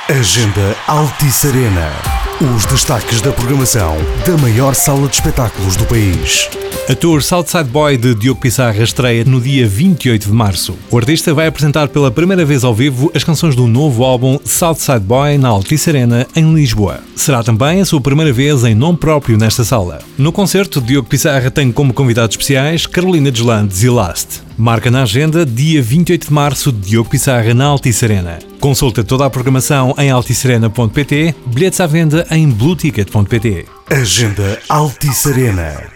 Agenda Altice Arena. Os destaques da programação da maior sala de espetáculos do país. A tour Southside Boy de Diogo Pissarra estreia no dia 28 de março. O artista vai apresentar pela primeira vez ao vivo as canções do novo álbum Southside Boy na Altice Arena, em Lisboa. Será também a sua primeira vez em nome próprio nesta sala. No concerto, Diogo Pissarra tem como convidados especiais Carolina Deslandes e Last. Marca na agenda dia 28 de março, Diogo Pissarra na Altice Arena. Consulta toda a programação em alticearena.pt, bilhetes à venda em blueticket.pt. Agenda Altice Arena.